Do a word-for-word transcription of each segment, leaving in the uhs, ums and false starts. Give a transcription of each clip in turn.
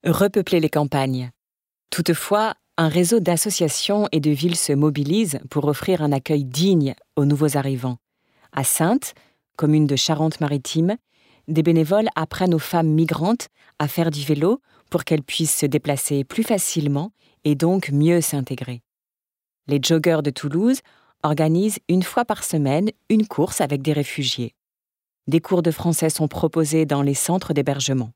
repeupler les campagnes. Toutefois, un réseau d'associations et de villes se mobilise pour offrir un accueil digne aux nouveaux arrivants. À Saintes, commune de Charente-Maritime, des bénévoles apprennent aux femmes migrantes à faire du vélo pour qu'elles puissent se déplacer plus facilement et donc mieux s'intégrer. Les joggeurs de Toulouse organisent une fois par semaine une course avec des réfugiés. Des cours de français sont proposés dans les centres d'hébergement.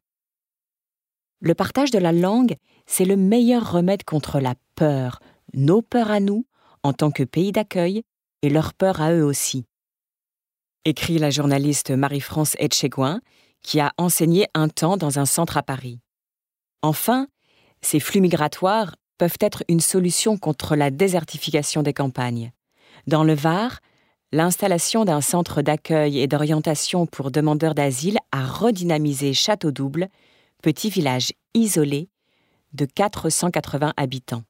Le partage de la langue, c'est le meilleur remède contre la peur, nos peurs à nous, en tant que pays d'accueil, et leur peur à eux aussi. Écrit la journaliste Marie-France Etchegoin, qui a enseigné un temps dans un centre à Paris. Enfin, ces flux migratoires peuvent être une solution contre la désertification des campagnes. Dans le Var, l'installation d'un centre d'accueil et d'orientation pour demandeurs d'asile a redynamisé Château-Double, petit village isolé de quatre cent quatre-vingts habitants.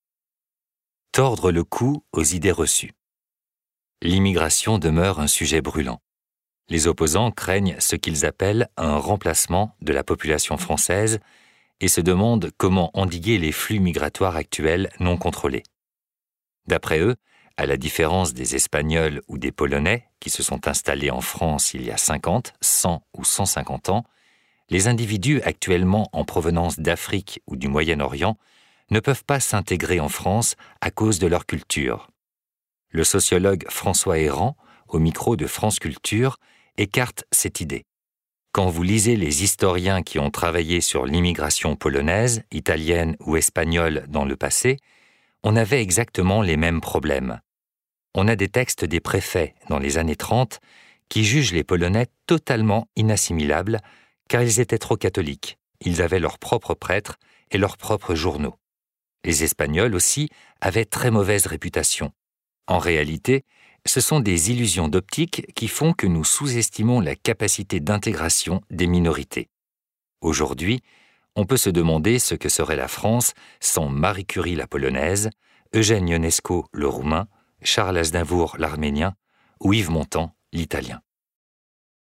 Tordre le cou aux idées reçues. L'immigration demeure un sujet brûlant. Les opposants craignent ce qu'ils appellent un remplacement de la population française et se demandent comment endiguer les flux migratoires actuels non contrôlés. D'après eux, à la différence des Espagnols ou des Polonais qui se sont installés en France il y a cinquante, cent ou cent cinquante ans, les individus actuellement en provenance d'Afrique ou du Moyen-Orient ne peuvent pas s'intégrer en France à cause de leur culture. Le sociologue François Héran, au micro de France Culture, écarte cette idée. Quand vous lisez les historiens qui ont travaillé sur l'immigration polonaise, italienne ou espagnole dans le passé, on avait exactement les mêmes problèmes. On a des textes des préfets dans les années trente qui jugent les Polonais totalement inassimilables car ils étaient trop catholiques, ils avaient leurs propres prêtres et leurs propres journaux. Les Espagnols aussi avaient très mauvaise réputation. En réalité, ce sont des illusions d'optique qui font que nous sous-estimons la capacité d'intégration des minorités. Aujourd'hui, on peut se demander ce que serait la France sans Marie Curie la polonaise, Eugène Ionesco le roumain, Charles Aznavour l'arménien ou Yves Montand l'italien.